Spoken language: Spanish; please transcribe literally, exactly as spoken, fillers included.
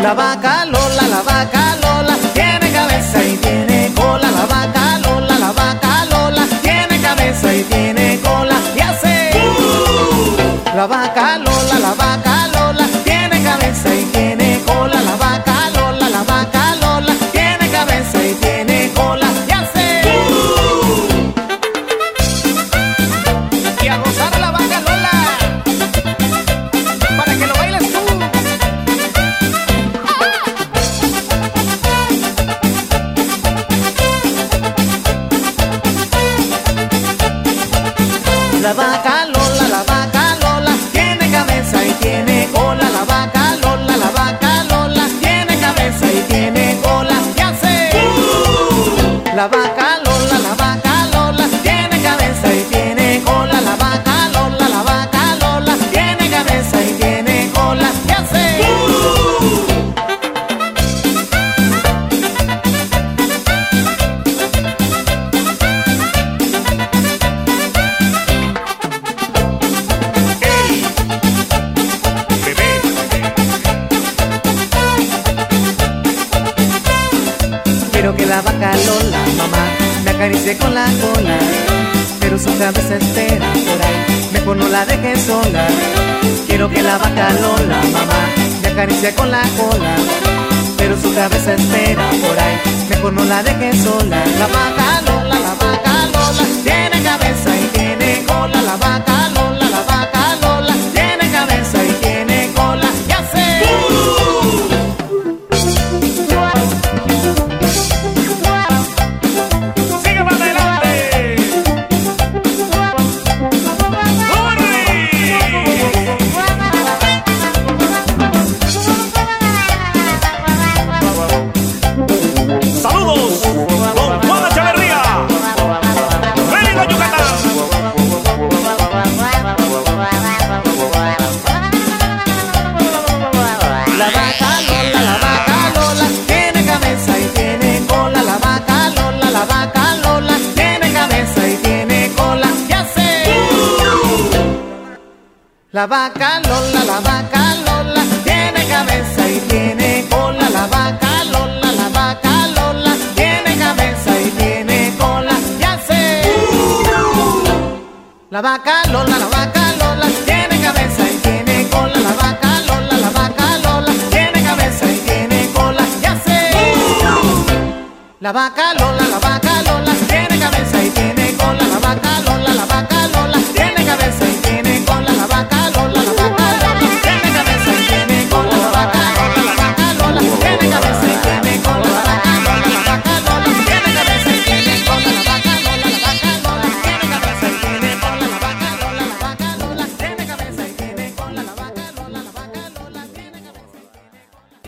La vaca Lola, la vaca Lola, tiene cabeza y tiene cola. La vaca Lola, la vaca Lola, tiene cabeza y tiene cola. Y hace uh. La vaca Lola, la vaca Lola, tiene cabeza y tiene cola. La vaca Lola, la vaca Lola, tiene cabeza y tiene cola. Y hace uh. Y a gozar la vaca Lola, para que lo bailes tú. La vaca Lola, la vaca Lola, tiene cabeza y tiene cola. La vaca Lola, la vaca Lola, tiene cabeza y tiene cola. Y hace uh. La vaca Lola, la vaca Lola, tiene cabeza y tiene cola. La vaca Lola, la vaca Lola, tiene cabeza y tiene cola. Y hace uh. Quiero que la vaca Lola, mamá, me acaricie con la cola, pero su cabeza espera por ahí, mejor no la dejes sola. Quiero que la vaca Lola, mamá, me acaricie con la cola, pero su cabeza espera por ahí, mejor no la dejes sola. La vaca Lola, la vaca Lola, tiene cabeza y tiene cola. La vaca Lola, la vaca Lola, tiene cabeza y tiene cola. Y hace uh. La vaca Lola, la vaca Lola, tiene cabeza y tiene cola. La vaca Lola, la vaca Lola, tiene cabeza y tiene cola. Y hace uh. La vaca Lola, la vaca Lola, tiene cabeza y tiene cola. La vaca Lola, la vaca Lola, tiene cabeza y tiene cola. Y hace uh. La vaca Lola, la vaca Lola, tiene cabeza y tiene cola. La vaca Lola, la vaca Lola, tiene cabeza y tiene cola. Y hace uh. La vaca Lola.